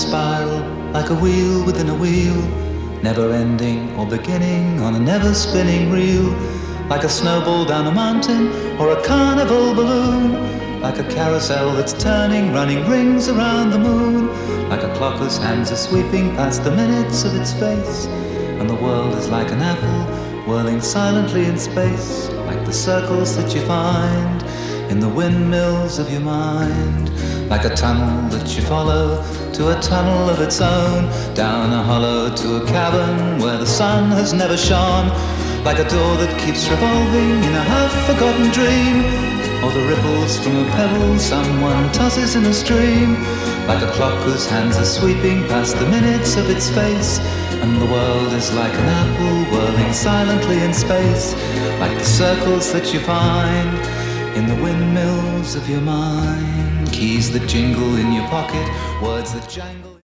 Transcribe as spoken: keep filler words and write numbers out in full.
spiral, like a wheel within a wheel, never ending or beginning on a never spinning reel, like a snowball down a mountain or a carnival balloon, like a carousel that's turning, running rings around the moon, like a clock whose hands are sweeping past the minutes of its face, and the world is like an apple whirling silently in space, like the circles that you find in the windmills of your mind, like a tunnel that you follow to a tunnel of its own, down a hollow to a cavern where the sun has never shone, like a door that keeps revolving in a half-forgotten dream, or the ripples from a pebble someone tosses in a stream, like a clock whose hands are sweeping past the minutes of its face, and the world is like an apple whirling silently in space, like the circles that you find in the windmills of your mind. Keys that jingle in your pocket, words that jangle.